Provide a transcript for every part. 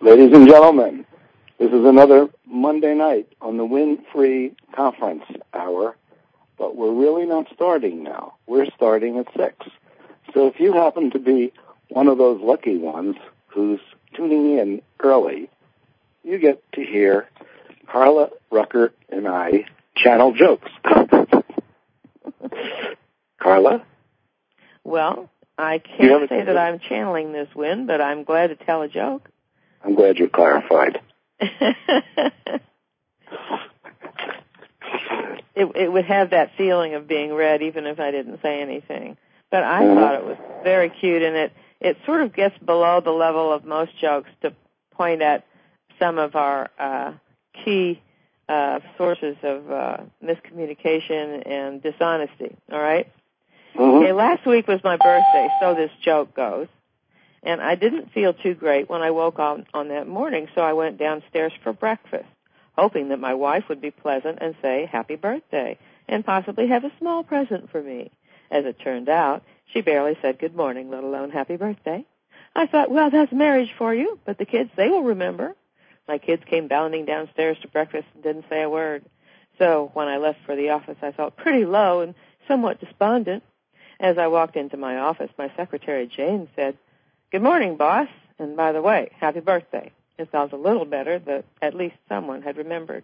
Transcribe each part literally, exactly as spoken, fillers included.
Ladies and gentlemen, this is another Monday night on the Win-Free Conference Hour, but we're really not starting now. We're starting at six. So if you happen to be one of those lucky ones who's tuning in early, you get to hear Carla Ruckert and I channel jokes. Carla? Well, I can't say that I'm channeling this Win, but I'm glad to tell a joke. I'm glad you clarified. it, it would have that feeling of being read even if I didn't say anything. But I mm-hmm. thought it was very cute, and it, it sort of gets below the level of most jokes to point at some of our uh, key uh, sources of uh, miscommunication and dishonesty, all right? Mm-hmm. Okay, last week was my birthday, so this joke goes. And I didn't feel too great when I woke up on that morning, so I went downstairs for breakfast, hoping that my wife would be pleasant and say, happy birthday, and possibly have a small present for me. As it turned out, she barely said good morning, let alone happy birthday. I thought, well, that's marriage for you, but the kids, they will remember. My kids came bounding downstairs to breakfast and didn't say a word. So when I left for the office, I felt pretty low and somewhat despondent. As I walked into my office, my secretary, Jane, said, good morning, boss, and by the way, happy birthday. It felt a little better that at least someone had remembered.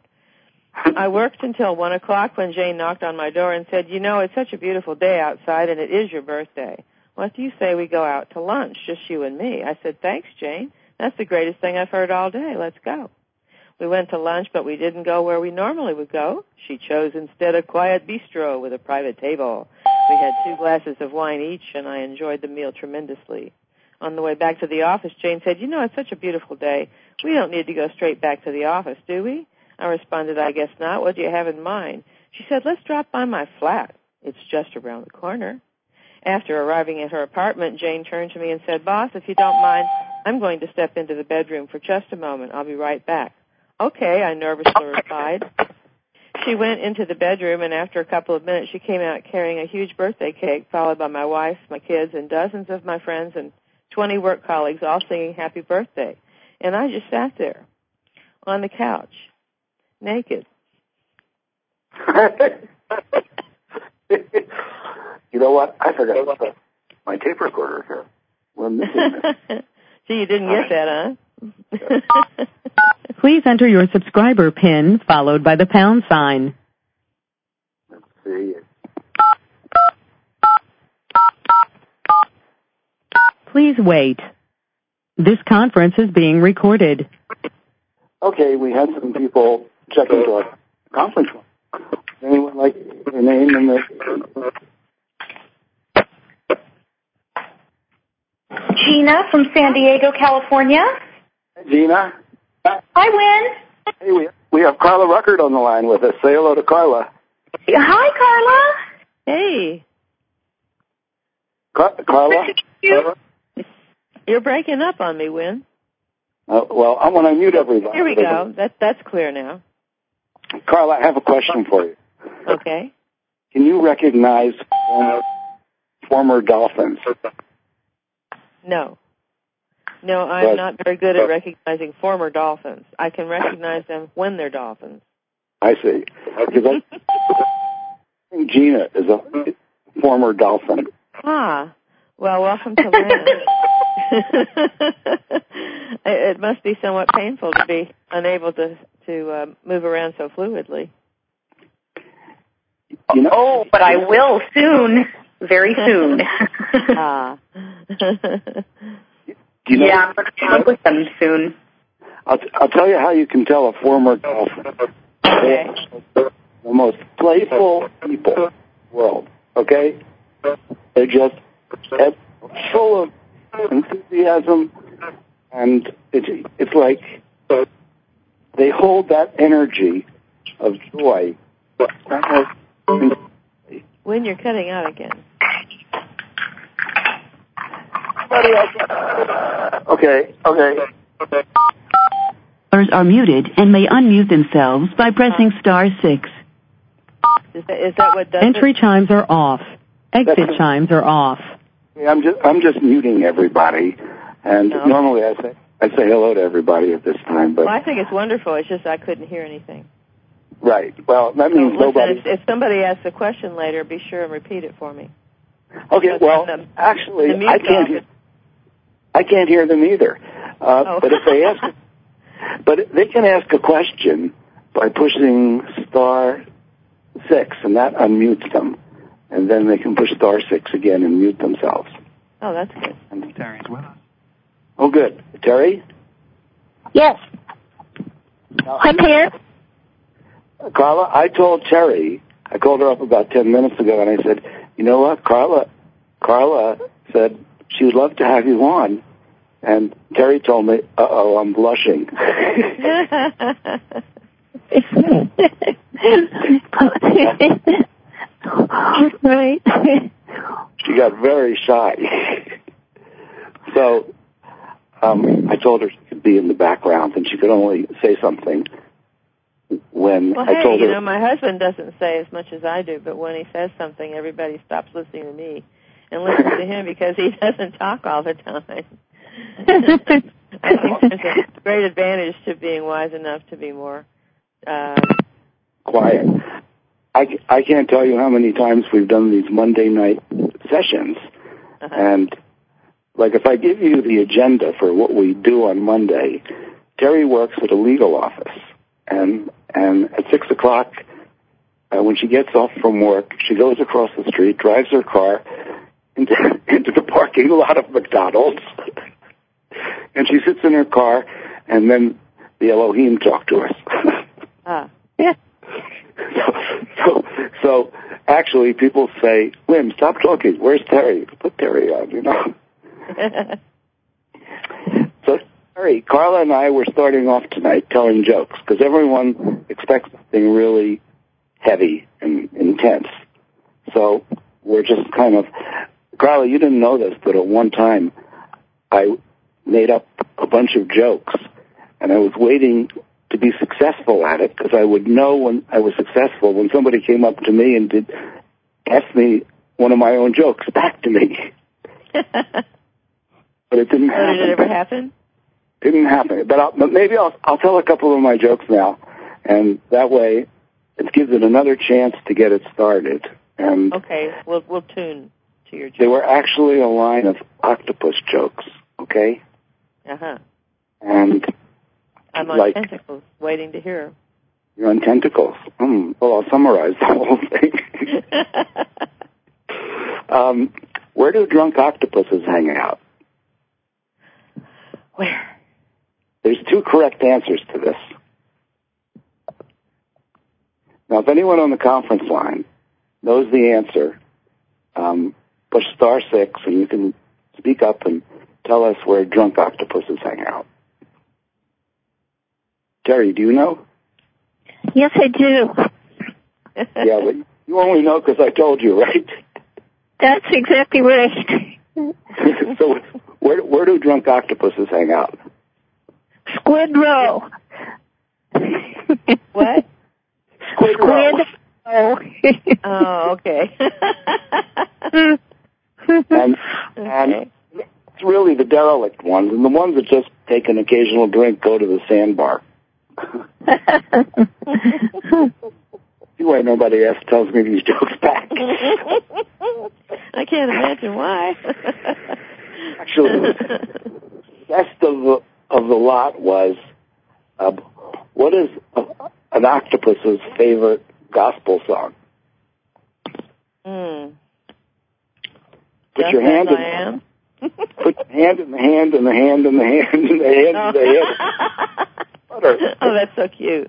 I worked until one o'clock when Jane knocked on my door and said, you know, it's such a beautiful day outside, and it is your birthday. What do you say we go out to lunch, just you and me? I said, thanks, Jane. That's the greatest thing I've heard all day. Let's go. We went to lunch, but we didn't go where we normally would go. She chose instead a quiet bistro with a private table. We had two glasses of wine each, and I enjoyed the meal tremendously. On the way back to the office, Jane said, you know, it's such a beautiful day. We don't need to go straight back to the office, do we? I responded, I guess not. What do you have in mind? She said, let's drop by my flat. It's just around the corner. After arriving at her apartment, Jane turned to me and said, boss, if you don't mind, I'm going to step into the bedroom for just a moment. I'll be right back. Okay, I nervously replied. She went into the bedroom, and after a couple of minutes, she came out carrying a huge birthday cake, followed by my wife, my kids, and dozens of my friends and twenty work colleagues all singing happy birthday. And I just sat there on the couch, naked. You know what? I forgot to put my tape recorder here. We're missing it. Gee, you didn't get that, huh? Please enter your subscriber PIN followed by the pound sign. Let's see. Please wait. This conference is being recorded. Okay, we had some people check into our conference room. Anyone like their name and their... Gina from San Diego, California. Hey, Gina. Hi, Win. Hey, we we have Carla Ruckert on the line with us. Say hello to Carla. Hi, Carla. Hey. Car- Carla? You. You're breaking up on me, Win. Uh, well, I want to mute everybody. Here we go. That, that's clear now. Carla, I have a question for you. Okay. Can you recognize former, former dolphins? No. No, I'm but, not very good at recognizing former dolphins. I can recognize them when they're dolphins. I see. Because I think Gina is a former dolphin. Ah. Well, welcome to land. It must be somewhat painful to be unable to to uh, move around so fluidly. You know, oh, but I will soon, very soon. Ah. You know, yeah, I'm going to talk with them soon. I'll, t- I'll tell you how you can tell a former dolphin. Okay. The most playful people in the world, okay? They're just full of enthusiasm, and it's, it's like they hold that energy of joy. When you're cutting out again. Okay, okay. Are muted and may unmute themselves by pressing star six. Is that, is that what does Entry it? chimes are off. Exit That's chimes are off. I'm just I'm just muting everybody, and no. normally I say I say hello to everybody at this time. But well, I think it's wonderful. It's just I couldn't hear anything. Right. Well, that means so, nobody. Listen, if, if somebody asks a question later, be sure and repeat it for me. Okay. But well, the, actually, the I can't. Hear, I can't hear them either. Uh, oh. But if they ask, but they can ask a question by pushing star six, and that unmutes them, and then they can push star six again and mute themselves. Oh, that's good. And Terry's with us. Oh, good. Terry? Yes. No. I'm here. Carla, I told Terry, I called her up about ten minutes ago, and I said, you know what, Carla, Carla said she would love to have you on. And Terry told me, uh-oh, I'm blushing. Right. She got very shy. So um, I told her she could be in the background, and she could only say something when well, I hey, told her. you know, my husband doesn't say as much as I do, but when he says something, everybody stops listening to me and listens to him because he doesn't talk all the time. I think there's a great advantage to being wise enough to be more uh, quiet. I, I can't tell you how many times we've done these Monday night sessions, uh-huh. and like if I give you the agenda for what we do on Monday, Terry works at a legal office, and and at six o'clock, uh, when she gets off from work, she goes across the street, drives her car into, into the parking lot of McDonald's, and she sits in her car, and then the Elohim talk to us. Ah. Yeah. So, so, so actually, people say, Wim, stop talking. Where's Terry? Put Terry on, you know. So, Terry, Carla and I were starting off tonight telling jokes because everyone expects something really heavy and intense. So we're just kind of, Carla, you didn't know this, but at one time I made up a bunch of jokes, and I was waiting to be successful at it because I would know when I was successful when somebody came up to me and did ask me one of my own jokes back to me. But it didn't so happen. Did it ever happen? Didn't happen. But, I'll, but maybe I'll, I'll tell a couple of my jokes now, and that way it gives it another chance to get it started. And okay, we'll we'll tune to your jokes. They were actually a line of octopus jokes. Okay. Uh huh. And I'm on like, tentacles, waiting to hear. You're on tentacles. Mm, well, I'll summarize the whole thing. um, where do drunk octopuses hang out? Where? There's two correct answers to this. Now, if anyone on the conference line knows the answer, um, push star six and you can speak up and tell us where drunk octopuses hang out. Terry, do you know? Yes, I do. Yeah, but you only know because I told you, right? That's exactly right. So where where do drunk octopuses hang out? Squid Row. What? Squid, Squid Row. Oh, okay. and and okay. it's really the derelict ones, and the ones that just take an occasional drink go to the sandbar. See why nobody else tells me these jokes back. I can't imagine why. Actually, the best of the, of the lot was, uh, what is a, an octopus's favorite gospel song? Mm. Put Just your hand as in I am. Put your hand in the hand in the hand in the hand in the hand in the hand. Butter. Oh, that's so cute.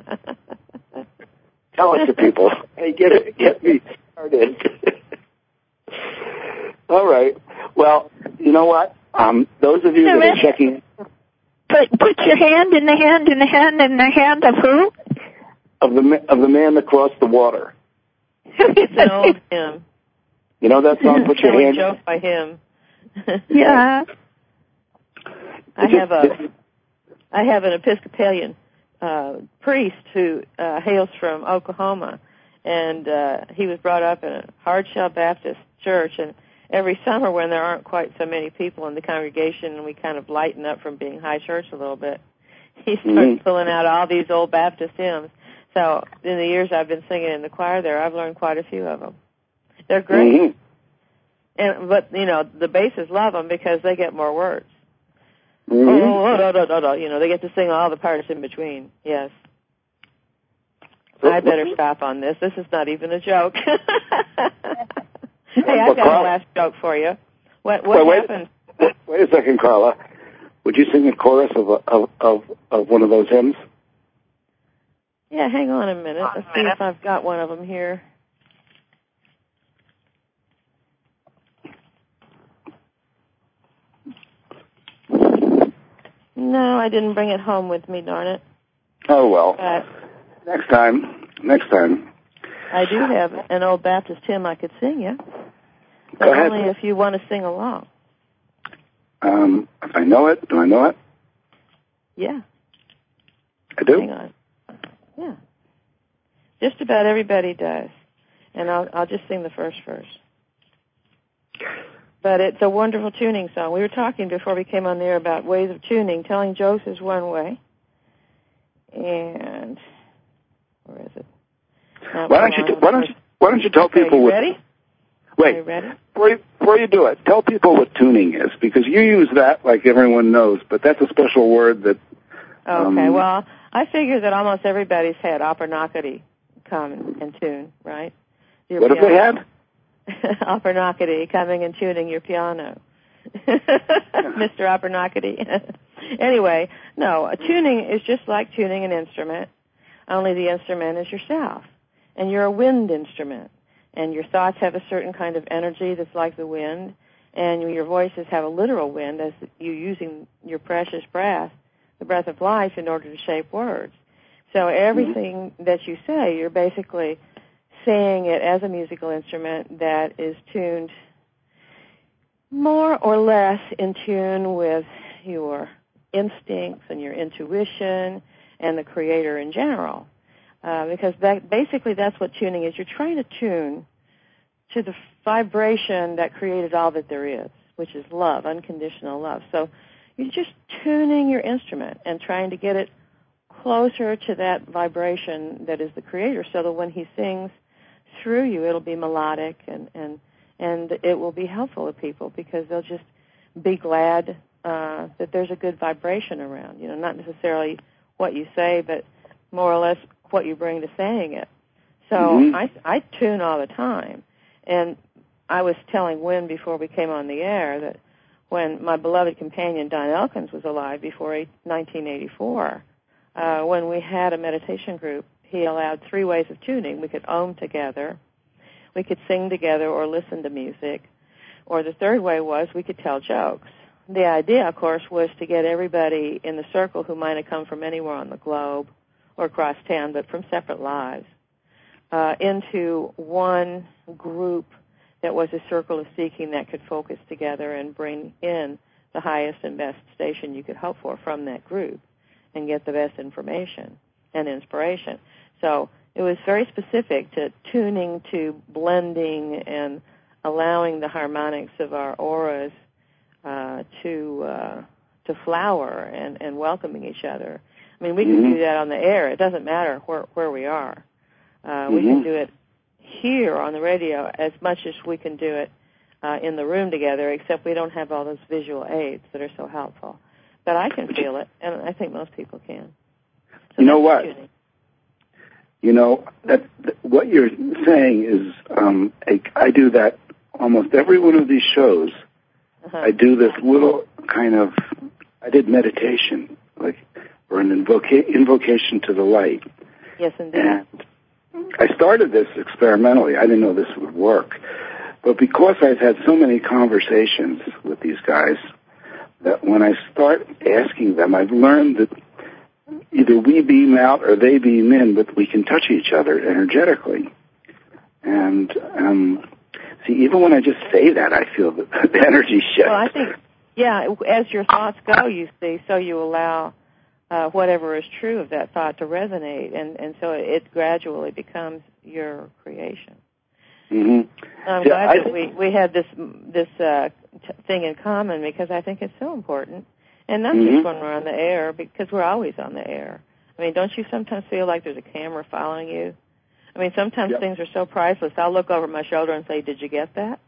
Tell it to people. Hey, get it, get me started. All right. Well, you know what? Um, those of you that are checking, put put your hand in the hand in the hand in the hand of who? Of the of the man that crossed the water. It's an old hymn. You know that song? Put your hand. Joke by him. Yeah. I have a I have an Episcopalian uh, priest who uh, hails from Oklahoma, and uh, he was brought up in a hardshell Baptist church, and every summer when there aren't quite so many people in the congregation and we kind of lighten up from being high church a little bit, he starts mm-hmm. pulling out all these old Baptist hymns. So in the years I've been singing in the choir there, I've learned quite a few of them. They're great. Mm-hmm. And but, you know, the basses love them because they get more words. Mm-hmm. Oh, oh, oh, oh, oh, oh, you know, they get to sing all the parts in between. Yes. I better stop on this. This is not even a joke. Hey, I've got a last joke for you. What what wait, happened? Wait, wait a second, Carla. Would you sing a chorus of a, of of of one of those hymns? Yeah, hang on a minute. Let's see if I've got one of them here. No, I didn't bring it home with me, darn it. Oh, well. But next time. Next time. I do have an old Baptist hymn I could sing you. But Go ahead. only if you want to sing along. Um, if I know it, do I know it? Yeah. I do? Hang on. Yeah. Just about everybody does. And I'll I'll just sing the first verse. But it's a wonderful tuning song. We were talking before we came on there about ways of tuning. Telling jokes is one way. And where is it? Now, why don't you t- why don't you why don't you tell okay, people you what ready? Wait. Are you ready? Before you, before you do it, tell people what tuning is, because you use that like everyone knows, but that's a special word that... Um, okay, well, I figure that almost everybody's had opera knockety come and tune, right? Your what piano. have they had? Opera knockety coming and tuning your piano. Mister Opera knockety. Anyway, no, a tuning is just like tuning an instrument, only the instrument is yourself, and you're a wind instrument. And your thoughts have a certain kind of energy that's like the wind, and your voices have a literal wind as you're using your precious breath, the breath of life, in order to shape words. So everything mm-hmm. that you say, you're basically saying it as a musical instrument that is tuned more or less in tune with your instincts and your intuition and the Creator in general. Uh, because that, basically that's what tuning is. You're trying to tune to the vibration that created all that there is, which is love, unconditional love. So you're just tuning your instrument and trying to get it closer to that vibration that is the Creator, so that when He sings through you, it'll be melodic and, and, and it will be helpful to people, because they'll just be glad uh, that there's a good vibration around. You know, not necessarily what you say, but more or less what you bring to saying it. So mm-hmm. I, I tune all the time. And I was telling Wynn before we came on the air that when my beloved companion Don Elkins was alive before nineteen eighty-four, uh, when we had a meditation group, he allowed three ways of tuning. We could om together, we could sing together or listen to music, or the third way was we could tell jokes. The idea, of course, was to get everybody in the circle who might have come from anywhere on the globe or across town, but from separate lives, uh, into one group that was a circle of seeking that could focus together and bring in the highest and best station you could hope for from that group and get the best information and inspiration. So it was very specific to tuning to blending and allowing the harmonics of our auras uh, to uh, to flower and, and welcoming each other. I mean, we can mm-hmm. do that on the air. It doesn't matter where, where we are. Uh, mm-hmm. We can do it here on the radio as much as we can do it uh, in the room together, except we don't have all those visual aids that are so helpful. But I can feel it, and I think most people can. So you know what? Tuning. You know, that, that what you're saying is um, I, I do that almost every one of these shows. Uh-huh. I do this little kind of, I did meditation, like, or an invoca- invocation to the light. Yes, indeed. And I started this experimentally. I didn't know this would work. But because I've had so many conversations with these guys, that when I start asking them, I've learned that either we beam out or they beam in, but we can touch each other energetically. And, um, see, even when I just say that, I feel the, the energy shift. Well, I think, yeah, as your thoughts go, you see, so you allow Uh, whatever is true of that thought to resonate, and, and so it gradually becomes your creation. Mm-hmm. I'm yeah, glad I that we, we had this this uh, t- thing in common, because I think it's so important. And not mm-hmm. just when we're on the air, because we're always on the air. I mean, don't you sometimes feel like there's a camera following you? I mean, sometimes yep. things are so priceless, I'll look over my shoulder and say, did you get that?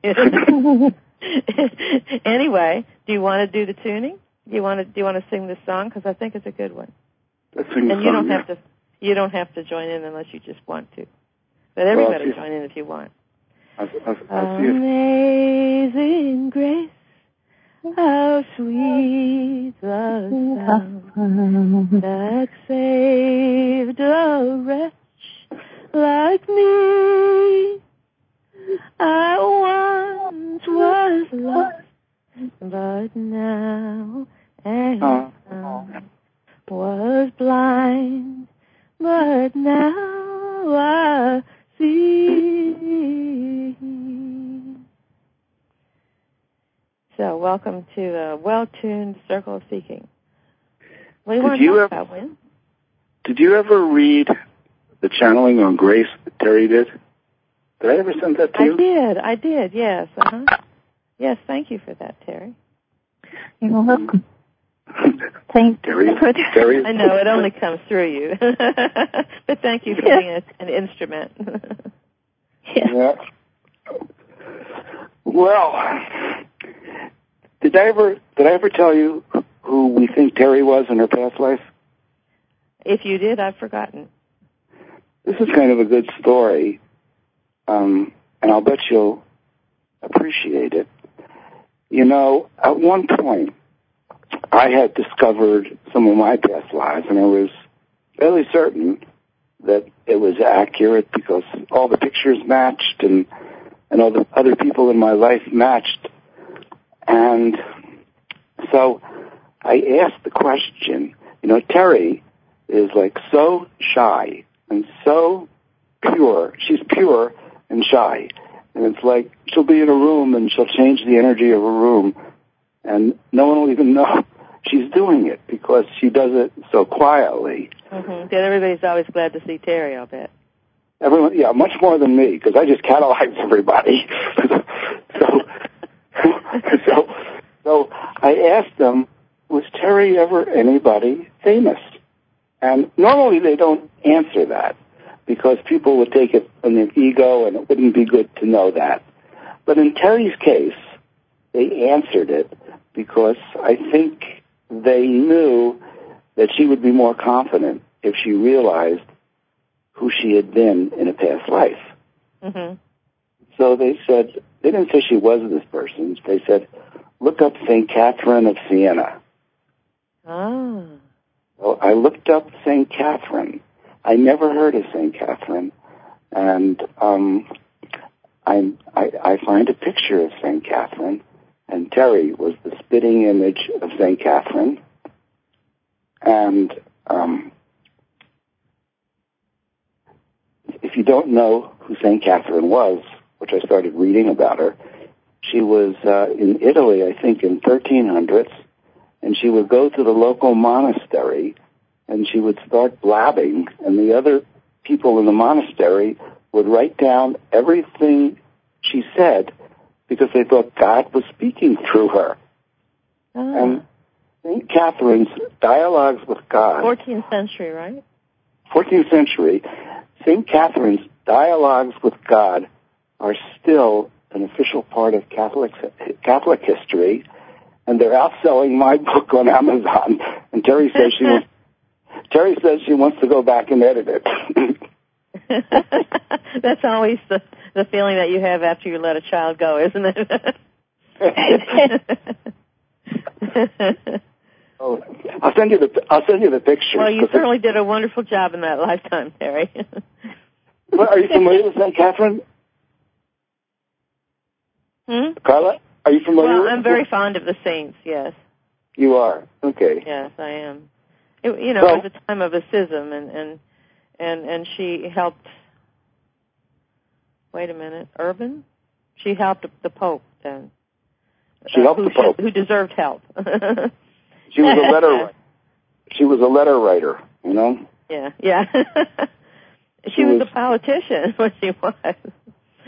Anyway, do you want to do the tuning? Do you want to do you want to sing this song? Because I think it's a good one. Let's sing the and you song, don't yeah. have to you don't have to join in unless you just want to. But everybody well, join in if you want. I'll, I'll, I'll see Amazing grace, how sweet the sound that saved a wretch like me. I once was lost, but now am uh, found. Was blind, but now I see. So, welcome to a well-tuned Circle of Seeking. What do you did want to you talk ever, about, Wynn? Did you ever read the channeling on Grace that Terry did? Did I ever send that to I you? did, I did, yes. Uh-huh. Yes, thank you for that, Terry. You're welcome. Thank Terry, you for that. Terry. I know, it only comes through you. But thank you for Yeah. being a, an instrument. Yeah. Yeah. Well, did I ever did I ever tell you who we think Terry was in her past life? If you did, I've forgotten. This is kind of a good story, um, and I'll bet you'll appreciate it. You know, at one point, I had discovered some of my past lives, and I was fairly certain that it was accurate because all the pictures matched and, and all the other people in my life matched. And so I asked the question, you know, Terry is like so shy and so pure. She's pure and shy. And it's like she'll be in a room and she'll change the energy of a room and no one will even know she's doing it because she does it so quietly. Mm-hmm. Yeah, everybody's always glad to see Terry, I'll bet. Everyone, yeah, much more than me because I just catalyze everybody. so, so, so I asked them, was Terry ever anybody famous? And normally they don't answer that because people would take it on their ego and it wouldn't be good to know that. But in Terry's case, they answered it because I think they knew that she would be more confident if she realized who she had been in a past life. Mm-hmm. So they said, they didn't say she was this person. They said, look up Saint Catherine of Siena. Oh. So I looked up Saint Catherine. I never heard of Saint Catherine. And um, I, I, I find a picture of Saint Catherine, and Terry was the spitting image of Saint Catherine. And um, if you don't know who Saint Catherine was, which I started reading about her, she was uh, in Italy, I think, in thirteen hundreds, and she would go to the local monastery, and she would start blabbing, and the other people in the monastery would write down everything she said because they thought God was speaking through her. Oh. And Saint Catherine's dialogues with God... fourteenth century, right? fourteenth century. Saint Catherine's dialogues with God are still an official part of Catholic Catholic history, and they're outselling my book on Amazon. And Terry says she wants, Terry says she wants to go back and edit it. That's always the the feeling that you have after you let a child go, isn't it? Oh, I'll send you the I'll send you the pictures. Well, you certainly did a wonderful job in that lifetime, Terry. Well, are you familiar with Saint Catherine? Hmm? Carla, are you familiar Well, with I'm very fond of the saints, yes. You are? Okay. Yes, I am. It, you know, So, it was a time of a schism, and, and, and, and she helped, wait a minute, Urban? She helped the Pope then. She helped uh, who the Pope. Should, who deserved help. She was a letter writer. She was a letter writer, you know? Yeah, yeah. she, She was, was a politician, what she was.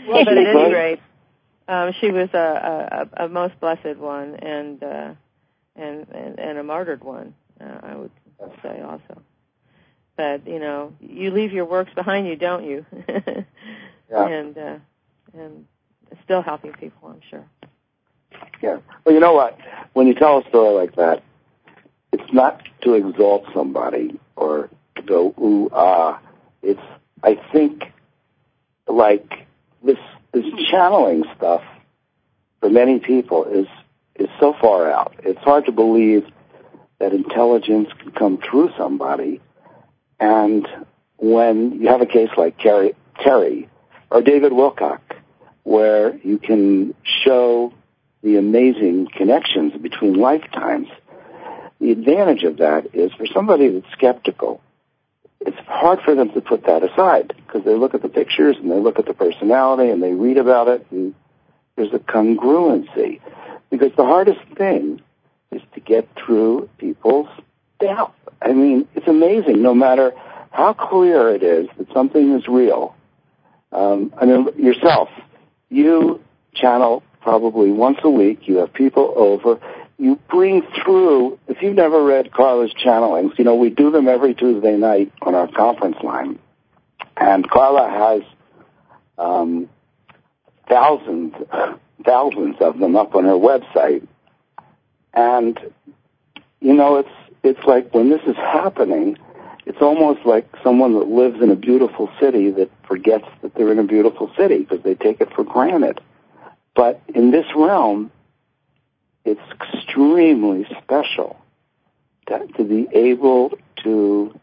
Well, but at any rate, um, she was a, a, a most blessed one and, uh, and and and a martyred one, uh, I would say also. But, you know, you leave your works behind you, don't you? Yeah. And, uh, and still helping people, I'm sure. Yeah. Well, you know what? When you tell a story like that, it's not to exalt somebody or to go, ooh, ah. It's, I think, like this this channeling stuff for many people is is so far out. It's hard to believe that intelligence can come through somebody. And when you have a case like Terry, Terry or David Wilcock, where you can show the amazing connections between lifetimes, the advantage of that is for somebody that's skeptical, it's hard for them to put that aside because they look at the pictures and they look at the personality and they read about it and there's a congruency. Because the hardest thing is to get through people's doubt. I mean, it's amazing no matter how clear it is that something is real. Um, I mean, yourself, you channel probably once a week. You have people over. You bring through, if you've never read Carla's channelings, you know, we do them every Tuesday night on our conference line. And Carla has um, thousands, thousands of them up on her website. And, you know, it's it's like when this is happening, it's almost like someone that lives in a beautiful city that forgets that they're in a beautiful city because they take it for granted. But in this realm, it's extremely special to, to be able to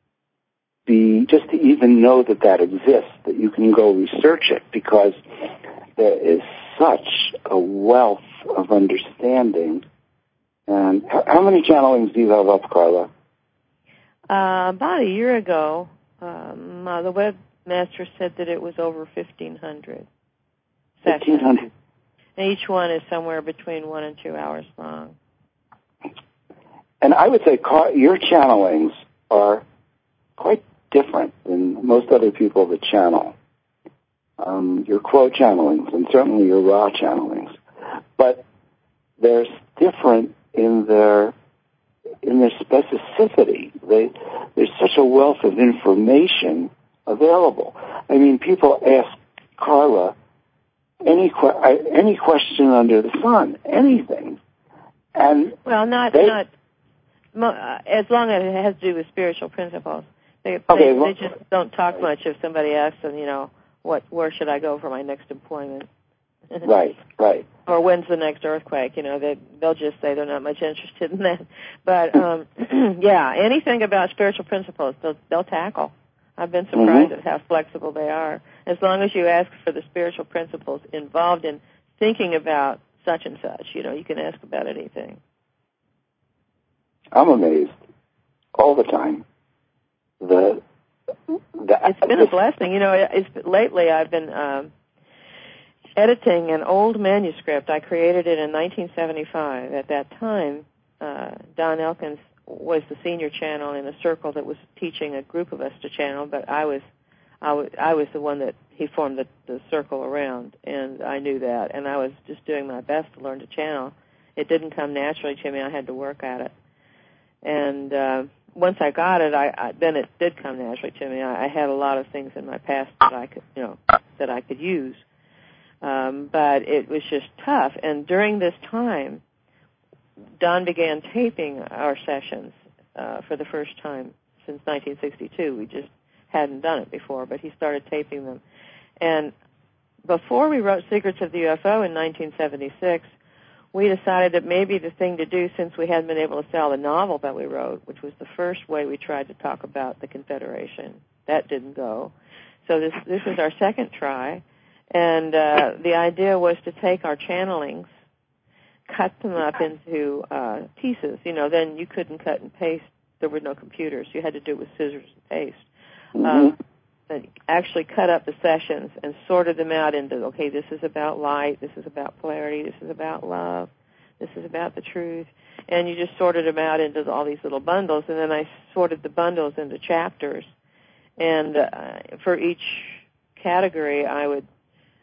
be, just to even know that that exists, that you can go research it, because there is such a wealth of understanding. And how, how many channelings do you have up, Carla? Uh, about a year ago, um, uh, the webmaster said that it was over fifteen hundred. fifteen hundred. And each one is somewhere between one and two hours long. And I would say your channelings are quite different than most other people that channel. Um, your quote channelings and certainly your raw channelings. But they're different in their in their specificity. They, there's such a wealth of information available. I mean, people ask Carla any que- any question under the sun, anything. And well, not they, not uh, as long as it has to do with spiritual principles. They okay, they, well, they just don't talk much if somebody asks them, you know, what where should I go for my next employment? Right, right. Or when's the next earthquake? You know, they they'll just say they're not much interested in that. But um, yeah, anything about spiritual principles, they'll they'll tackle. I've been surprised mm-hmm. at how flexible they are. As long as you ask for the spiritual principles involved in thinking about such and such, you know, you can ask about anything. I'm amazed all the time. The, the it's been a blessing. You know, it's, lately I've been um, editing an old manuscript. I created it in nineteen seventy-five. At that time, uh, Don Elkins was the senior channel in a circle that was teaching a group of us to channel, but I was I was, I was the one that he formed the, the circle around, and I knew that, and I was just doing my best to learn to channel. It didn't come naturally to me. I had to work at it. And uh, once I got it, I, I then it did come naturally to me. I, I had a lot of things in my past that I could, you know, that I could use. Um, but it was just tough. And during this time, Don began taping our sessions uh, for the first time since nineteen sixty-two. We just hadn't done it before, but he started taping them. And before we wrote Secrets of the U F O in nineteen seventy-six, we decided that maybe the thing to do, since we hadn't been able to sell the novel that we wrote, which was the first way we tried to talk about the Confederation, that didn't go. So this this is our second try. And uh, the idea was to take our channelings, cut them up into uh, pieces. You know, then you couldn't cut and paste. There were no computers. You had to do it with scissors and paste. Mm-hmm. Um, and actually cut up the sessions and sorted them out into, okay, this is about light, this is about polarity, this is about love, this is about the truth. And you just sorted them out into all these little bundles. And then I sorted the bundles into chapters. And uh, for each category, I would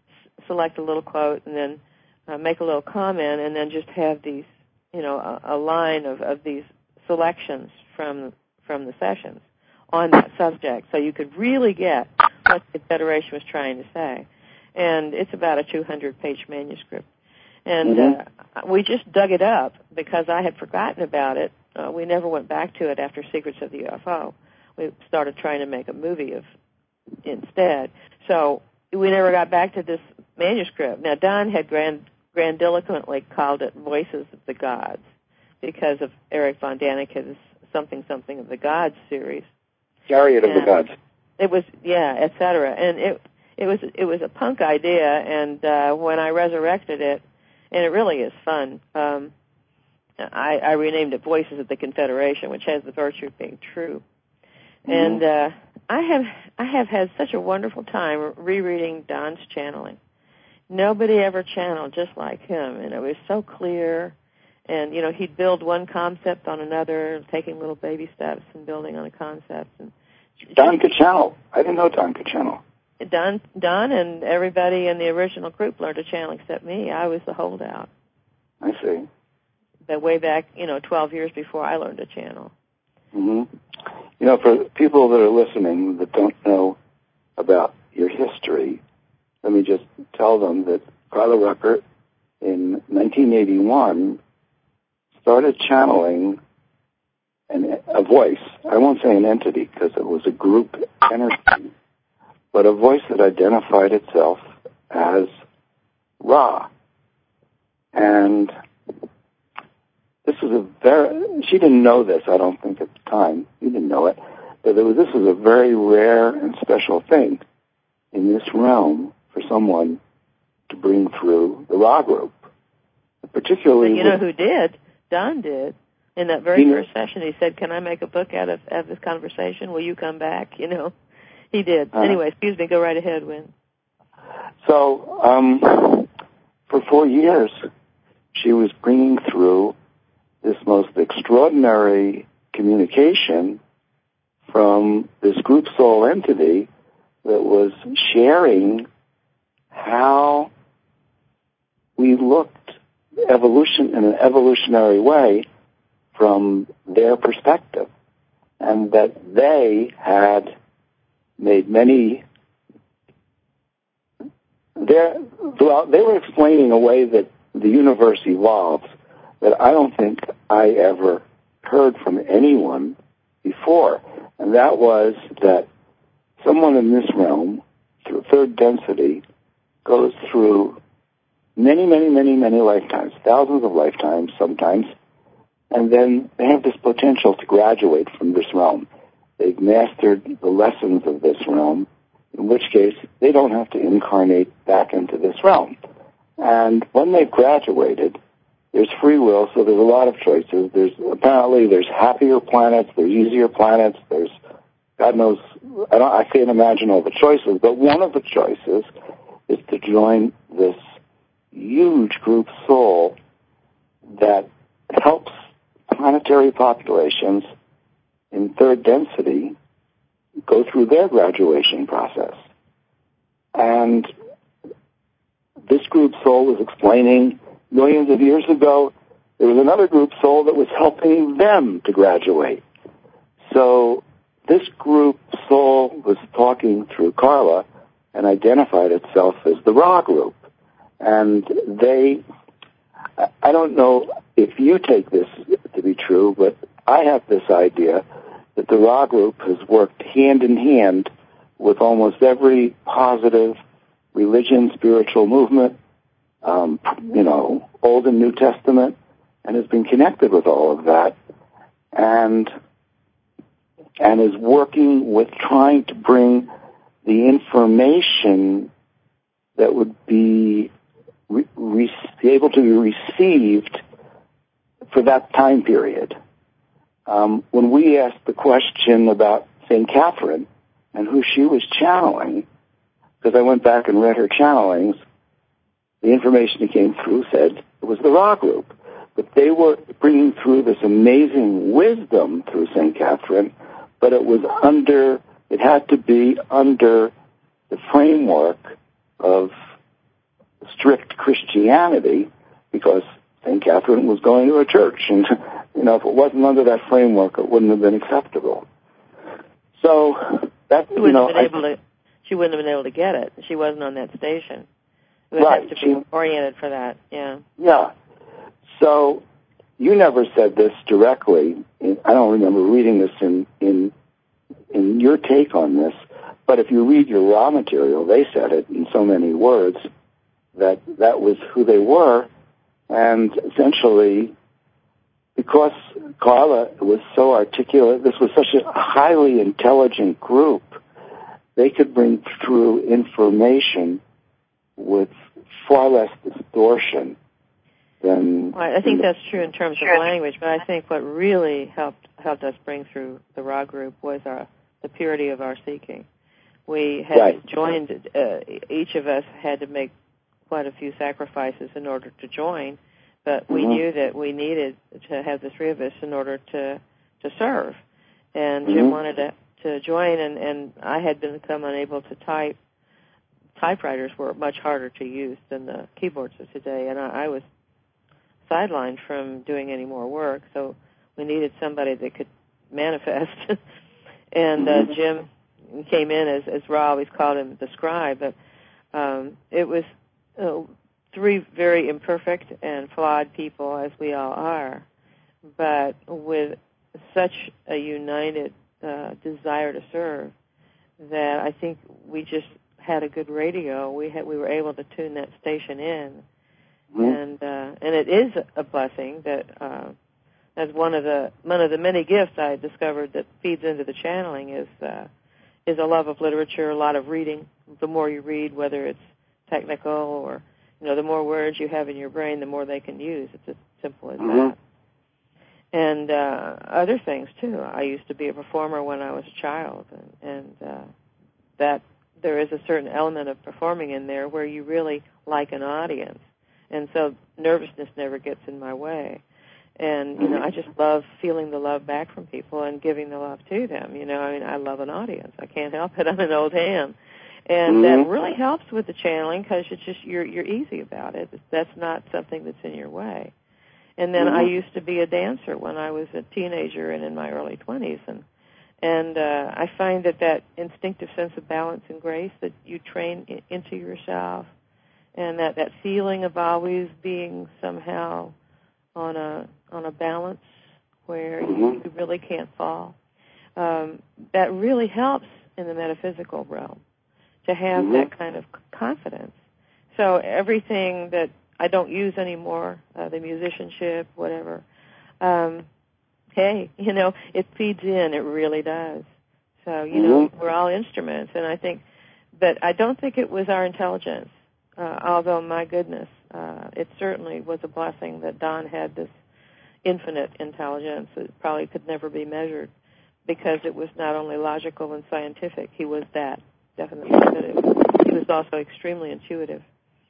select a little quote and then uh, make a little comment, and then just have these, you know, a, a line of, of these selections from from the sessions on that subject, so you could really get what the Federation was trying to say. And it's about a two hundred page manuscript. And mm-hmm. uh, we just dug it up because I had forgotten about it. Uh, we never went back to it after Secrets of the U F O. We started trying to make a movie of instead. So we never got back to this manuscript. Now, Don had grand, grandiloquently called it Voices of the Gods because of Eric von Daniken's Something Something of the Gods series. Chariot of and the Gods. It was, yeah, et cetera. And it it was it was a punk idea, and uh, when I resurrected it, and it really is fun, um, I, I renamed it Voices of the Confederation, which has the virtue of being true. Mm-hmm. And uh, I have I have had such a wonderful time rereading Don's channeling. Nobody ever channeled just like him, and it was so clear. And, you know, he'd build one concept on another, taking little baby steps and building on a concept. And Don could channel. I didn't know Don could channel. Don, Don and everybody in the original group learned to channel except me. I was the holdout. I see. But way back, you know, twelve years before I learned to channel. Mm-hmm. You know, for people that are listening that don't know about your history, let me just tell them that Carla Rueckert in nineteen eighty-one started channeling an, a voice. I won't say an entity because it was a group energy, but a voice that identified itself as Ra. And this was a very, she didn't know this, I don't think, at the time. You didn't know it. But there was, this was a very rare and special thing in this realm for someone to bring through the Ra group. Particularly, and you know who did? Don did. In that very first session, he said, "Can I make a book out of, out of this conversation? Will you come back?" You know, he did. Uh, anyway, excuse me. Go right ahead, Win. So, um, for four years, she was bringing through this most extraordinary communication from this group soul entity that was sharing how we looked evolution in an evolutionary way from their perspective, and that they had made many throughout they were explaining a way that the universe evolves that I don't think I ever heard from anyone before, and that was that someone in this realm, through third density, goes through many, many, many, many lifetimes, thousands of lifetimes sometimes, and then they have this potential to graduate from this realm. They've mastered the lessons of this realm, in which case they don't have to incarnate back into this realm. And when they've graduated, there's free will, so there's a lot of choices. There's apparently there's happier planets, there's easier planets, there's God knows, I, don't, I can't imagine all the choices, but one of the choices is to join this huge group soul that helps planetary populations in third density go through their graduation process. And this group soul was explaining millions of years ago there was another group soul that was helping them to graduate. So this group soul was talking through Carla and identified itself as the Ra group. And they, I don't know if you take this to be true, but I have this idea that the Ra group has worked hand in hand with almost every positive religion, spiritual movement, um, you know, Old and New Testament, and has been connected with all of that, and and is working with trying to bring the information that would be Re- re- able to be received for that time period. Um, when we asked the question about Saint Catherine and who she was channeling, because I went back and read her channelings, the information that came through said it was the Ra group. But they were bringing through this amazing wisdom through Saint Catherine, but it was under, it had to be under the framework of strict Christianity because Saint Catherine was going to a church, and you know, if it wasn't under that framework, it wouldn't have been acceptable. So that she you know, have been I, able to, she wouldn't have been able to get it. She wasn't on that station. It would right, have to be she, oriented for that. Yeah. Yeah. So you never said this directly. I don't remember reading this in in in your take on this, but if you read your raw material, they said it in so many words that that was who they were, and essentially, because Carla was so articulate, this was such a highly intelligent group, they could bring through information with far less distortion than... Well, I think that's true in terms of language, but I think what really helped helped us bring through the raw group was our the purity of our seeking. We had right. joined, uh, each of us had to make quite a few sacrifices in order to join, but we mm-hmm. knew that we needed to have the three of us in order to to serve. And mm-hmm. Jim wanted to, to join, and, and I had become unable to type. Typewriters were much harder to use than the keyboards of today, and I, I was sidelined from doing any more work, so we needed somebody that could manifest. and uh, Jim came in, as, as Ra always called him, the scribe, but um, it was uh, three very imperfect and flawed people, as we all are, but with such a united uh, desire to serve that I think we just had a good radio. We had we were able to tune that station in, mm-hmm. and uh, and it is a blessing that uh, as one of the one of the many gifts I discovered that feeds into the channeling is uh, is a love of literature, a lot of reading. The more you read, whether it's technical or you know, the more words you have in your brain, the more they can use. It's as simple as mm-hmm. that. And uh, other things too. I used to be a performer when I was a child, and, and uh, that. There is a certain element of performing in there where you really like an audience. And so nervousness never gets in my way. And, you know, I just love feeling the love back from people and giving the love to them. You know, I mean, I love an audience. I can't help it. I'm an old ham. And mm-hmm. that really helps with the channeling because it's just, you're, you're easy about it. That's not something that's in your way. And then mm-hmm. I used to be a dancer when I was a teenager and in my early twenties. And And uh, I find that that instinctive sense of balance and grace that you train in, into yourself, and that, that feeling of always being somehow on a on a balance where mm-hmm. you, you really can't fall, um, that really helps in the metaphysical realm to have mm-hmm. that kind of confidence. So everything that I don't use anymore, uh, the musicianship, whatever. Um, Hey, you know, it feeds in. It really does. So, you know, mm-hmm. we're all instruments, and I think, but I don't think it was our intelligence. Uh, although, my goodness, uh, it certainly was a blessing that Don had this infinite intelligence that probably could never be measured, because it was not only logical and scientific. He was that, definitely. But it, he was also extremely intuitive,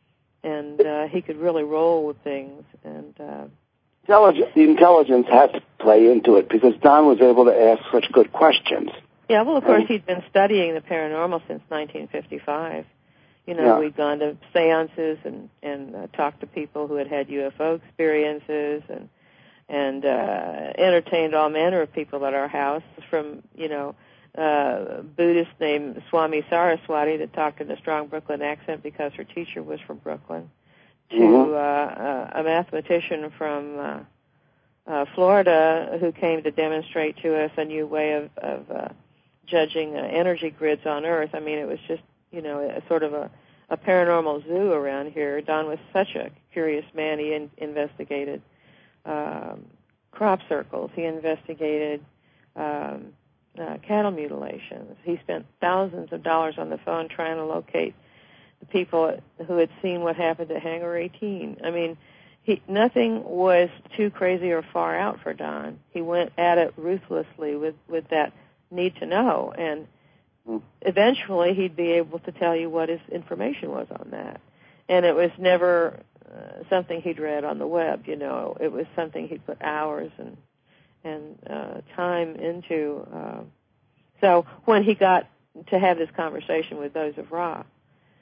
and uh, he could really roll with things, and. Uh, Intelligence, the intelligence had to play into it because Don was able to ask such good questions. Yeah, well, of course, he'd been studying the paranormal since nineteen fifty-five. You know, yeah. we'd gone to seances and, and uh, talked to people who had had U F O experiences and and uh, entertained all manner of people at our house, from, you know, uh, a Buddhist named Swami Saraswati that talked in a strong Brooklyn accent because her teacher was from Brooklyn, to mm-hmm. uh, a mathematician from uh, uh, Florida who came to demonstrate to us a new way of, of uh, judging uh, energy grids on Earth. I mean, it was just, you know, a sort of a, a paranormal zoo around here. Don was such a curious man. He in, investigated um, crop circles. He investigated um, uh, cattle mutilations. He spent thousands of dollars on the phone trying to locate the people who had seen what happened at Hangar eighteen. I mean, he, nothing was too crazy or far out for Don. He went at it ruthlessly with, with that need to know, and eventually he'd be able to tell you what his information was on that. And it was never uh, something he'd read on the web, you know. It was something he'd put hours and and uh, time into. Uh, so when he got to have this conversation with those of Ra,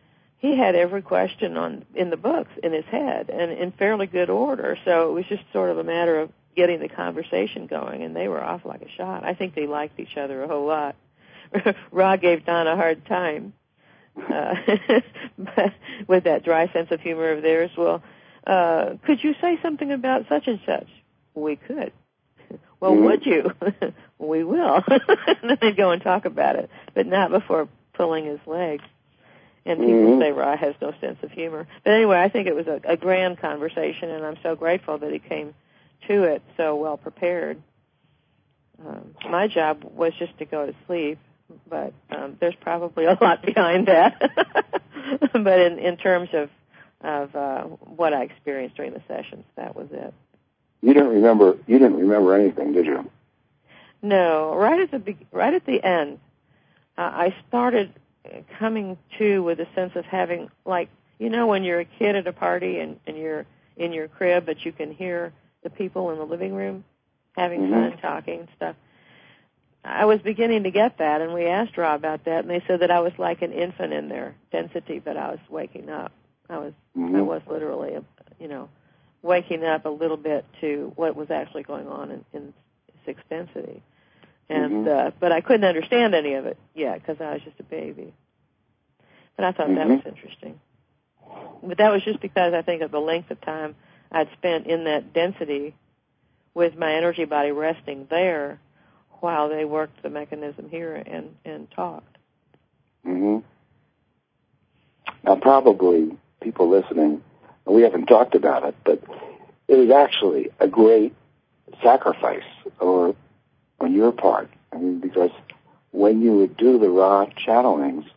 he had every question on in the books in his head and in fairly good order. So it was just sort of a matter of getting the conversation going, and they were off like a shot. I think they liked each other a whole lot. Ra gave Don a hard time uh, but with that dry sense of humor of theirs. Well, uh, could you say something about such and such? We could. Well, mm-hmm. Would you? We will. And then they'd go and talk about it, but not before pulling his leg. And people mm-hmm. say Ra has no sense of humor. But anyway, I think it was a, a grand conversation, and I'm so grateful that he came to it so well prepared. Um, my job was just to go to sleep, but um, there's probably a lot behind that. But in, in terms of of uh, what I experienced during the sessions, that was it. You didn't remember. You didn't remember anything, did you? No. Right at the be- right at the end, uh, I started coming to with a sense of having, like, you know, when you're a kid at a party and, and you're in your crib, but you can hear the people in the living room having mm-hmm. fun, talking and stuff. I was beginning to get that, and we asked Ra about that, and they said that I was like an infant in their density, but I was waking up. I was, mm-hmm. I was literally, you know, waking up a little bit to what was actually going on in, in sixth density. And mm-hmm. uh, but I couldn't understand any of it yet because I was just a baby. But I thought mm-hmm. that was interesting. But that was just because I think of the length of time I'd spent in that density with my energy body resting there while they worked the mechanism here and, and talked. Mm-hmm. Now, probably people listening, we haven't talked about it, but it was actually a great sacrifice or on your part. I mean, because when you would do the Ra channelings,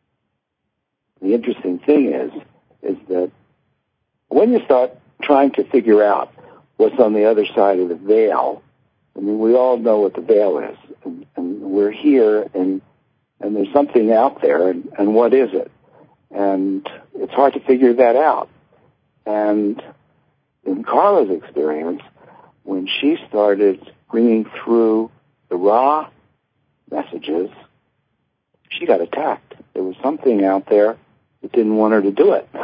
the interesting thing is, is that when you start trying to figure out what's on the other side of the veil, I mean, we all know what the veil is, and, and we're here, and and there's something out there, and, and what is it? And it's hard to figure that out. And in Carla's experience, when she started bringing through the Ra messages, she got attacked. There was something out there that didn't want her to do it.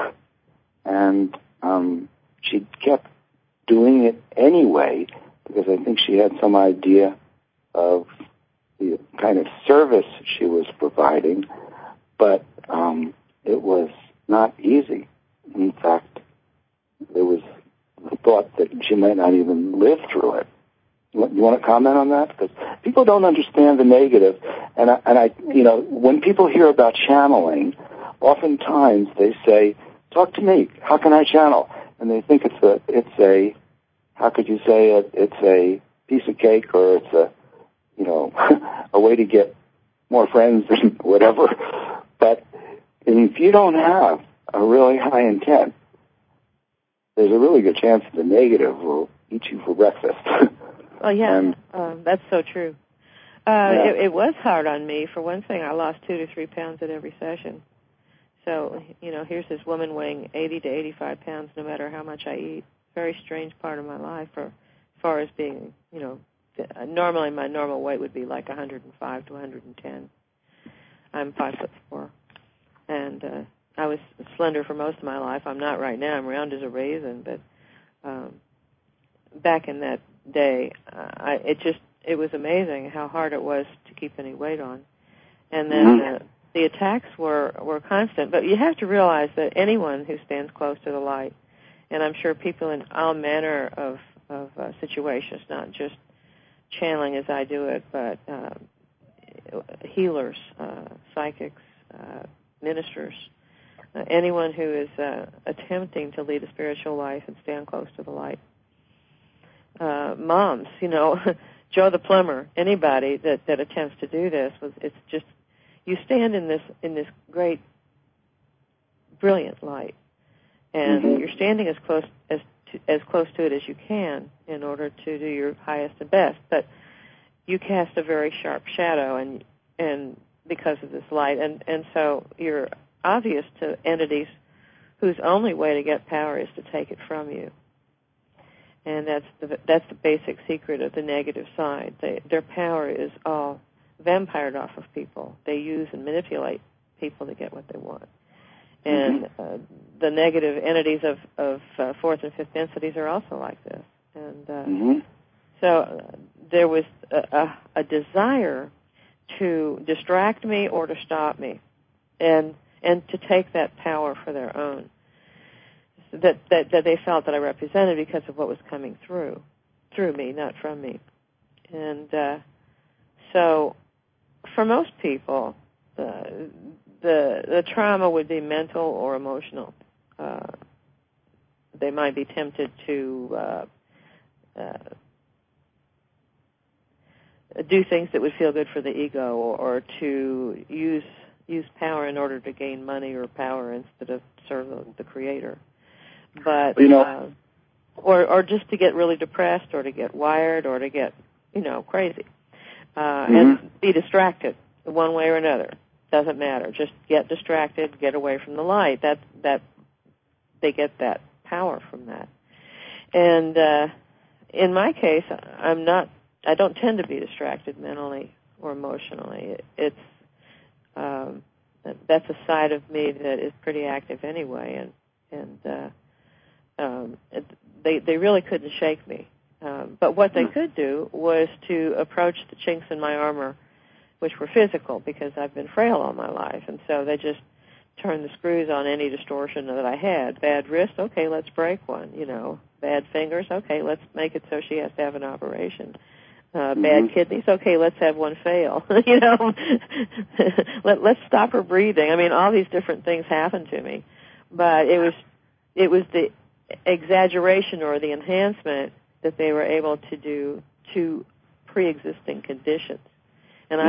And um, she kept doing it anyway because I think she had some idea of the kind of service she was providing, but um, it was not easy. In fact, there was the thought that she might not even live through it. You want to comment on that? Because people don't understand the negative, and I, and I, you know, when people hear about channeling, oftentimes they say, "Talk to me. How can I channel?" And they think it's a, it's a, how could you say it? It's a piece of cake, or it's a, you know, a way to get more friends and whatever. But if you don't have a really high intent, there's a really good chance that the negative will eat you for breakfast. Oh, yeah, and, um, that's so true. Uh, yeah. it, it was hard on me. For one thing, I lost two to three pounds at every session. So, you know, here's this woman weighing eighty to eighty-five pounds no matter how much I eat. Very strange part of my life for, as far as being, you know, normally my normal weight would be like one hundred five to one hundred ten. I'm five foot four. And uh, I was slender for most of my life. I'm not right now. I'm round as a raisin. But um, back in that day, uh, I, it just, it was amazing how hard it was to keep any weight on. And then mm-hmm. uh, the attacks were, were constant. But you have to realize that anyone who stands close to the light, and I'm sure people in all manner of, of uh, situations, not just channeling as I do it, but uh, healers, uh, psychics, uh, ministers, uh, anyone who is uh, attempting to lead a spiritual life and stand close to the light. Uh, moms, you know, Joe the plumber, anybody that, that attempts to do this, was it's just, you stand in this in this great, brilliant light, and mm-hmm. you're standing as close as to, as close to it as you can in order to do your highest and best. But you cast a very sharp shadow, and and because of this light, and and so you're obvious to entities whose only way to get power is to take it from you. And that's the that's the basic secret of the negative side. They, their power is all vampired off of people. They use and manipulate people to get what they want. And mm-hmm. uh, the negative entities of, of uh, fourth and fifth densities are also like this. And uh, mm-hmm. so uh, there was a, a, a desire to distract me or to stop me, and and to take that power for their own, that, that, that they felt that I represented because of what was coming through, through me, not from me. And uh, so for most people, uh, the the trauma would be mental or emotional. Uh, they might be tempted to uh, uh, do things that would feel good for the ego, or, or to use use power in order to gain money or power instead of serve the Creator. But you know, uh, or or just to get really depressed, or to get wired, or to get you know crazy, uh, mm-hmm. and be distracted one way or another. Doesn't matter. Just get distracted, get away from the light. That that they get that power from that. And uh, in my case, I'm not. I don't tend to be distracted mentally or emotionally. It's um, that's a side of me that is pretty active anyway, and and uh, um, it, they they really couldn't shake me. Um, but what they could do was to approach the chinks in my armor, which were physical, because I've been frail all my life, and so they just turned the screws on any distortion that I had. Bad wrist, okay, let's break one. You know, bad fingers, okay, let's make it so she has to have an operation. Uh, mm-hmm. Bad kidneys, okay, let's have one fail. you know, Let, let's stop her breathing. I mean, all these different things happened to me, but it was it was the exaggeration or the enhancement that they were able to do to pre-existing conditions, and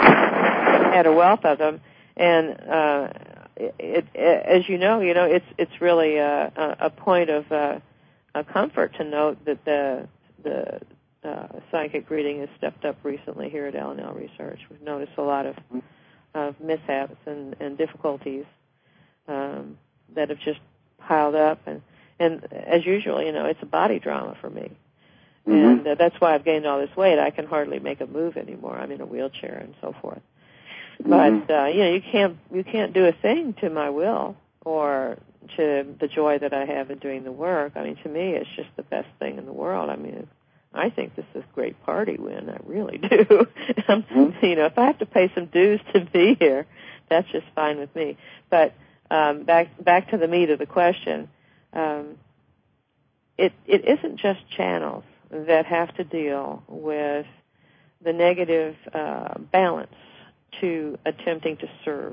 I had a wealth of them. And uh, it, it, as you know, you know, it's it's really a, a point of uh, a comfort to note that the the uh, psychic reading has stepped up recently here at L and L Research. We've noticed a lot of, of mishaps and, and difficulties um, that have just piled up, and and as usual, you know, it's a body drama for me. Mm-hmm. And uh, that's why I've gained all this weight. I can hardly make a move anymore. I'm in a wheelchair and so forth. Mm-hmm. But uh, you know, you can't you can't do a thing to my will or to the joy that I have in doing the work. I mean, to me, it's just the best thing in the world. I mean, I think this is a great party win. I really do. Mm-hmm. You know, if I have to pay some dues to be here, that's just fine with me. But um, back back to the meat of the question. Um, it it isn't just channels that have to deal with the negative uh, balance to attempting to serve.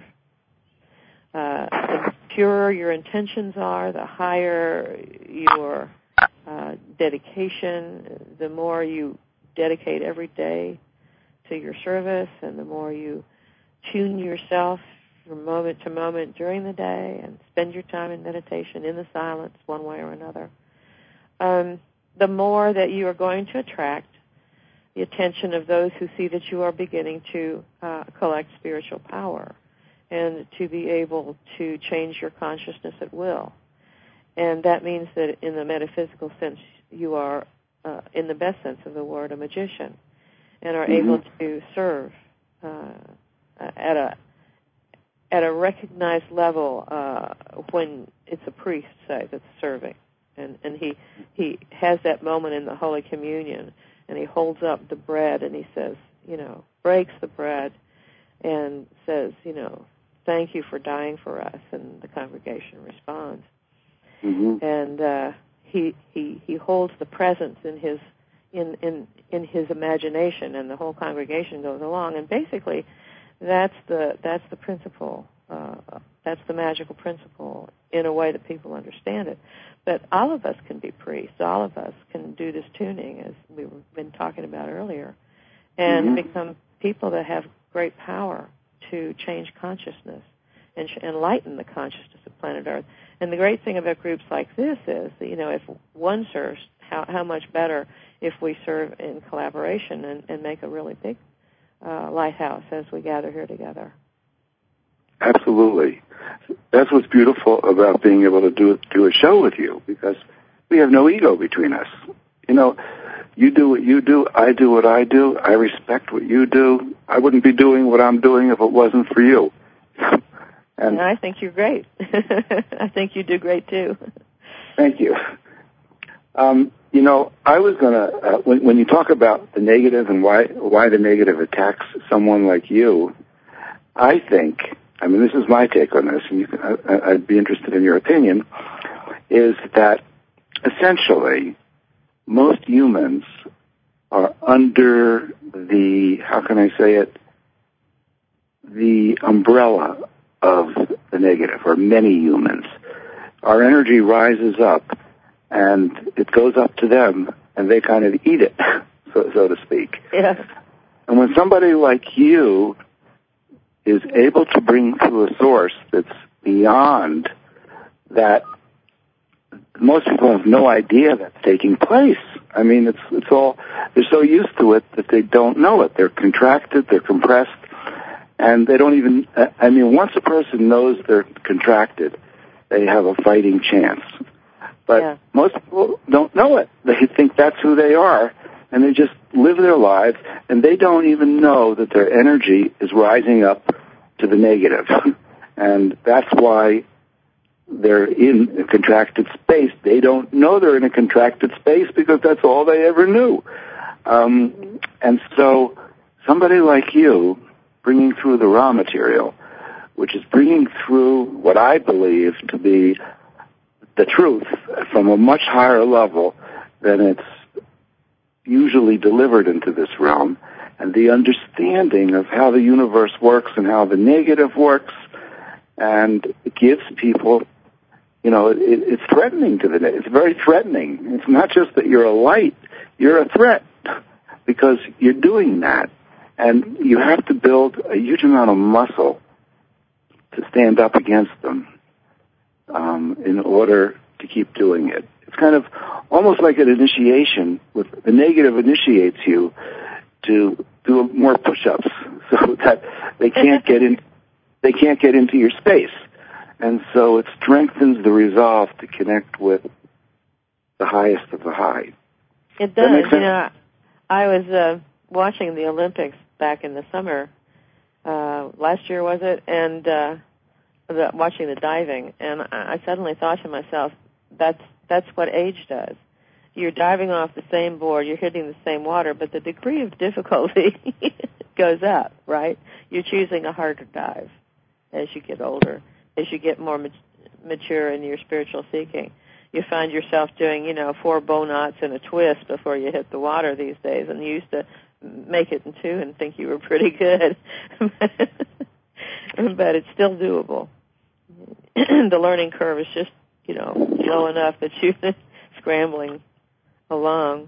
Uh, the purer your intentions are, the higher your uh, dedication, the more you dedicate every day to your service, and the more you tune yourself from moment to moment during the day and spend your time in meditation in the silence one way or another, um, the more that you are going to attract the attention of those who see that you are beginning to uh, collect spiritual power and to be able to change your consciousness at will. And that means that in the metaphysical sense, you are, uh, in the best sense of the word, a magician, and are mm-hmm. able to serve uh, at a at a recognized level uh, when it's a priest, say, that's serving. And, and he he has that moment in the Holy Communion, and he holds up the bread and he says, you know, breaks the bread and says, you know, thank you for dying for us, and the congregation responds. Mm-hmm. And uh, he he he holds the presence in his in, in in his imagination, and the whole congregation goes along. And basically, that's the that's the principle. Uh, that's the magical principle in a way that people understand it. But all of us can be priests. All of us can do this tuning, as we've been talking about earlier, and mm-hmm. become people that have great power to change consciousness and sh- enlighten the consciousness of planet Earth. And the great thing about groups like this is that, you know, if one serves, how, how much better if we serve in collaboration and, and make a really big uh, lighthouse as we gather here together. Absolutely. That's what's beautiful about being able to do do a show with you, because we have no ego between us. You know, you do what you do, I do what I do, I respect what you do. I wouldn't be doing what I'm doing if it wasn't for you. And I think you're great. I think you do great, too. Thank you. Um, you know, I was going to, uh, when, when you talk about the negative and why why the negative attacks someone like you, I think, I mean, this is my take on this, and you can, I, I'd be interested in your opinion, is that essentially most humans are under the, how can I say it, the umbrella of the negative, or many humans. Our energy rises up, and it goes up to them, and they kind of eat it, so, so to speak. Yeah. And when somebody like you is able to bring through a source that's beyond that, most people have no idea that's taking place. I mean, it's it's all, they're so used to it that they don't know it. They're contracted, they're compressed, and they don't even, I mean, once a person knows they're contracted, they have a fighting chance. But yeah. most people don't know it. They think that's who they are, and they just live their lives, and they don't even know that their energy is rising up to the negative. And that's why they're in a contracted space. They don't know they're in a contracted space because that's all they ever knew. Um, and so somebody like you, bringing through the raw material, which is bringing through what I believe to be the truth from a much higher level than it's usually delivered into this realm, and the understanding of how the universe works and how the negative works, and it gives people, you know, it, it's threatening to the, it's very threatening. It's not just that you're a light, you're a threat, because you're doing that, and you have to build a huge amount of muscle to stand up against them um, in order to keep doing it. It's kind of almost like an initiation. With the negative initiates you to do more push-ups so that they can't get in. They can't get into your space, and so it strengthens the resolve to connect with the highest of the high. It does. You know, I was uh, watching the Olympics back in the summer. Uh, last year, was it? And uh, the, watching the diving, and I suddenly thought to myself, that's that's what age does. You're diving off the same board, you're hitting the same water, but the degree of difficulty goes up, right? You're choosing a harder dive as you get older, as you get more mat- mature in your spiritual seeking. You find yourself doing, you know, four bow knots and a twist before you hit the water these days, and you used to make it in two and think you were pretty good. But it's still doable. The learning curve is just, you know, low enough that you're scrambling along.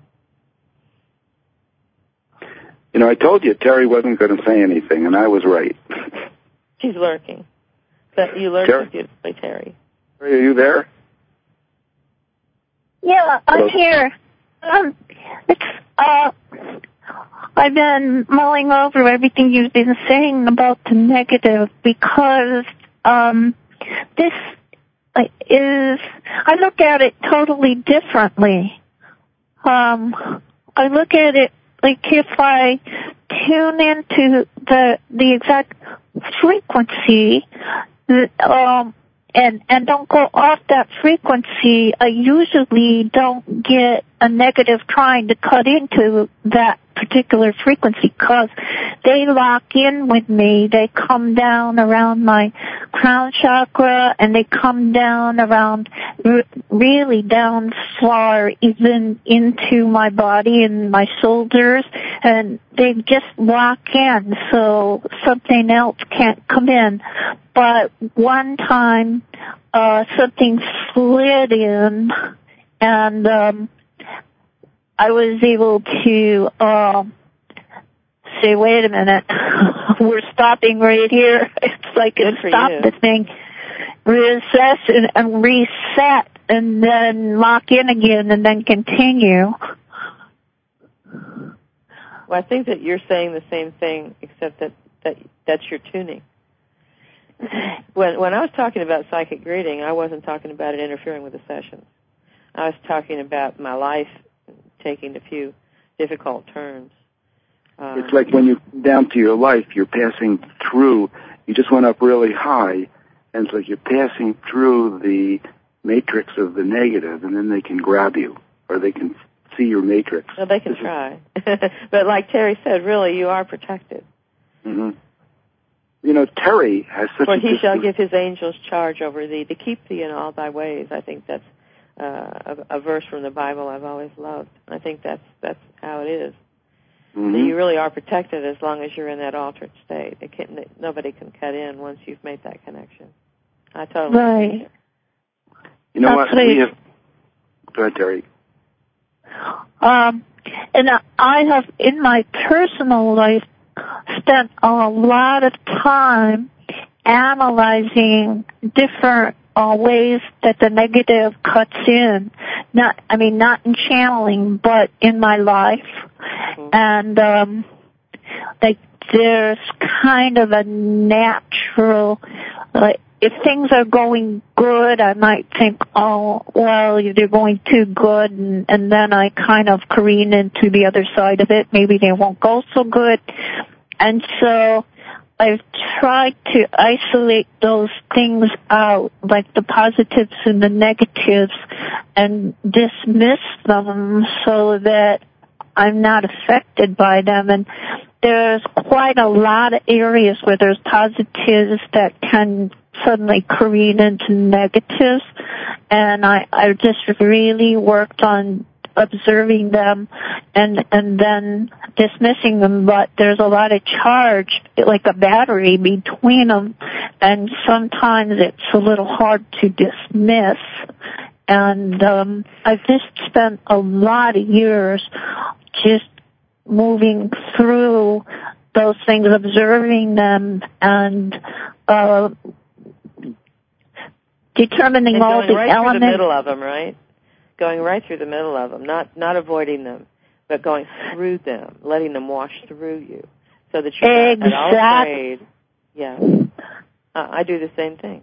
You know, I told you Terry wasn't going to say anything, and I was right. She's lurking. But you lurk Terry? beautifully, Terry. Terry, are you there? Yeah, I'm Hello? here. Um, it's, uh, I've been mulling over everything you've been saying about the negative because, um, this is, I look at it totally differently. Um, I look at it like if I tune into the, the exact frequency, um, and, and don't go off that frequency, I usually don't get a negative trying to cut into that particular frequency because they lock in with me. They come down around my crown chakra and they come down around, really down far, even into my body and my shoulders, and they just lock in so something else can't come in. But one time, uh, something slid in and, um, I was able to uh, say, wait a minute, we're stopping right here. It's like it stopped the thing, recess and, and reset, and then lock in again, and then continue. Well, I think that you're saying the same thing, except that, that that's your tuning. When when I was talking about psychic reading, I wasn't talking about it interfering with the sessions. I was talking about my life taking a few difficult turns. Um, It's like when you come down to your life, you're passing through, you just went up really high, And it's like you're passing through the matrix of the negative, and then they can grab you, or they can see your matrix. Well, they can this try. Is... but like Terry said, really, you are protected. Mm-hmm. You know, Terry has such For a... he distant... shall give his angels charge over thee to keep thee in all thy ways. I think that's uh, a, a verse from the Bible I've always loved. I think that's that's how it is. Mm-hmm. So you really are protected as long as you're in that altered state. It can, nobody can cut in once you've made that connection. I totally right. agree. You know that's what? We have... Go ahead, Terry. Um, and I have, in my personal life, spent a lot of time analyzing different uh, ways that the negative cuts in. Not, I mean, not in channeling, but in my life. Mm-hmm. And um, like, there's kind of a natural, like, if things are going good, I might think, oh, well, they're going too good, and, and then I kind of careen into the other side of it. Maybe they won't go so good. And so I've tried to isolate those things out, like the positives and the negatives, and dismiss them so that I'm not affected by them. And there's quite a lot of areas where there's positives that can suddenly careen into negatives, and I, I just really worked on observing them and and then dismissing them, but there's a lot of charge, like a battery between them, and sometimes it's a little hard to dismiss. And um, I've just spent a lot of years just moving through those things, observing them, and uh, determining and all the right elements. Through the middle of them, right? Going right through the middle of them, not not avoiding them, but going through them, letting them wash through you, so that you're exactly. not at all afraid. Yeah, uh, I do the same thing.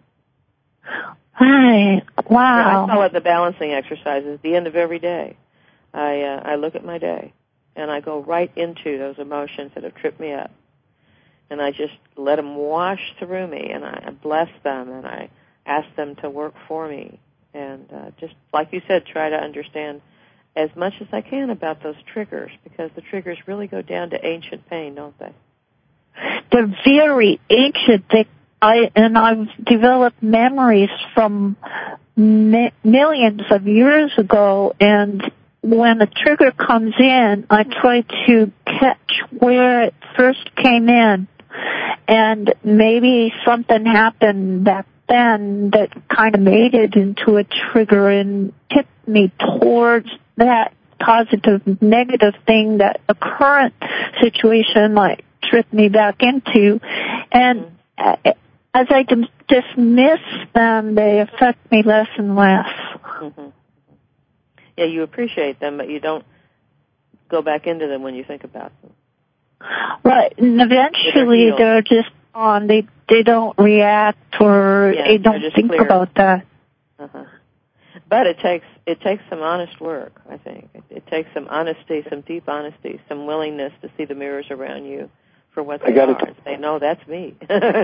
Right. Wow. I call it the balancing exercises. At the end of every day, I uh, I look at my day, and I go right into those emotions that have tripped me up, and I just let them wash through me, and I bless them, and I ask them to work for me. And uh, just like you said, try to understand as much as I can about those triggers, because the triggers really go down to ancient pain, don't they? They're very ancient. They, I and I've developed memories from mi- millions of years ago, and when a trigger comes in, I try to catch where it first came in, and maybe something happened back then that kind of made it into a trigger and tipped me towards that positive, negative thing that a current situation might trip me back into. And mm-hmm. as I dismiss them, they affect me less and less. Mm-hmm. Yeah, you appreciate them, but you don't go back into them when you think about them. Right, and eventually they're just on. They they don't react or yeah, they don't think clear. about that. Uh-huh. But it takes it takes some honest work, I think. It, it takes some honesty, some deep honesty, some willingness to see the mirrors around you for what they are t- and say, no, that's me.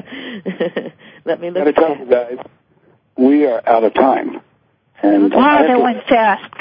Let me look at tell you guys, we are out of time. And wow, that went fast.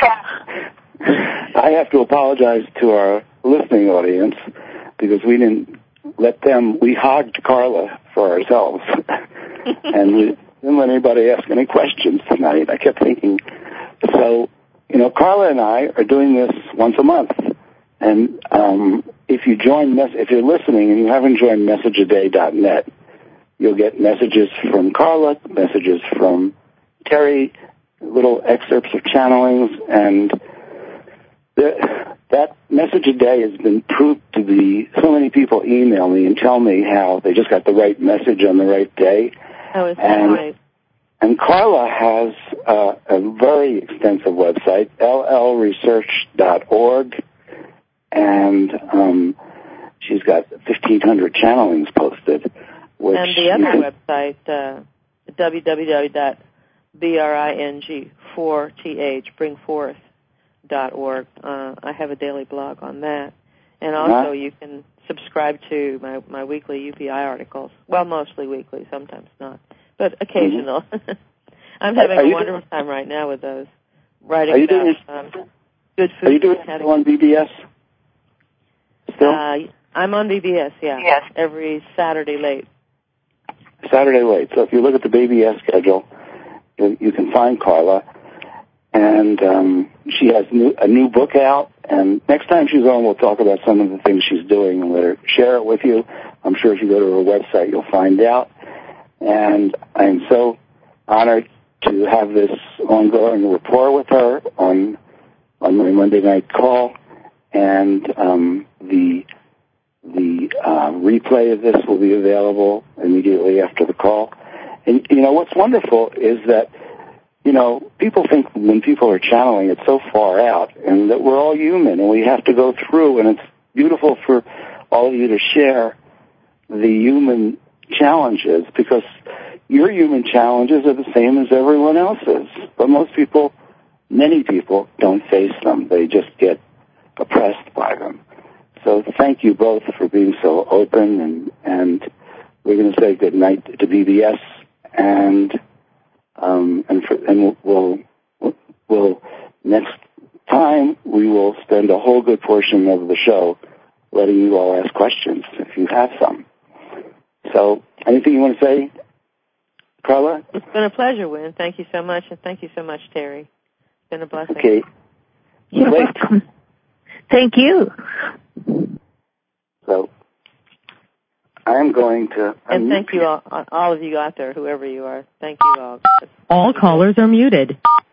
I have to apologize to our listening audience because we didn't let them, we hogged Carla for ourselves. And we didn't let anybody ask any questions tonight. I kept thinking, so, you know, Carla and I are doing this once a month. And um, if you join, mes- if you're listening and you haven't joined message a day dot net, you'll get messages from Carla, messages from Terry, little excerpts of channelings, and the, that message a day has been proved to be, so many people email me and tell me how they just got the right message on the right day. Oh, it's and, right. And Carla has uh, a very extensive website, L L research dot org, and um, she's got fifteen hundred channelings posted. Which and the other website, uh, w w w dot bring four th bring forth dot org. Uh, I have a daily blog on that, and also uh-huh. you can subscribe to my my weekly U P I articles. Well, mostly weekly, sometimes not, but occasional. Mm-hmm. I'm having a wonderful doing, time right now with those. Writing are you about doing, um, good food. Are you doing it on B B S still? Uh, I'm on B B S, yeah. Yes. Every Saturday late. Saturday late. So if you look at the B B S schedule, you, you can find Carla. And um, she has new, a new book out. And next time she's on, we'll talk about some of the things she's doing and let her share it with you. I'm sure if you go to her website, you'll find out. And I'm so honored to have this ongoing rapport with her on on my Monday night call. And um, the the uh, replay of this will be available immediately after the call. And, you know, what's wonderful is that, you know, people think when people are channeling it's so far out and that we're all human and we have to go through, and it's beautiful for all of you to share the human challenges, because your human challenges are the same as everyone else's. But most people, many people, don't face them. They just get oppressed by them. So thank you both for being so open, and, and we're going to say good night to B B S, and um, and, for, and we'll, we'll next time we will spend a whole good portion of the show letting you all ask questions if you have some. So anything you want to say, Carla? It's been a pleasure, Win. Thank you so much, and thank you so much, Terry. It's been a blessing. Okay. You're Great. welcome. Thank you. So I am going to... And thank you all, all of you out there, whoever you are. Thank you all. All callers are muted.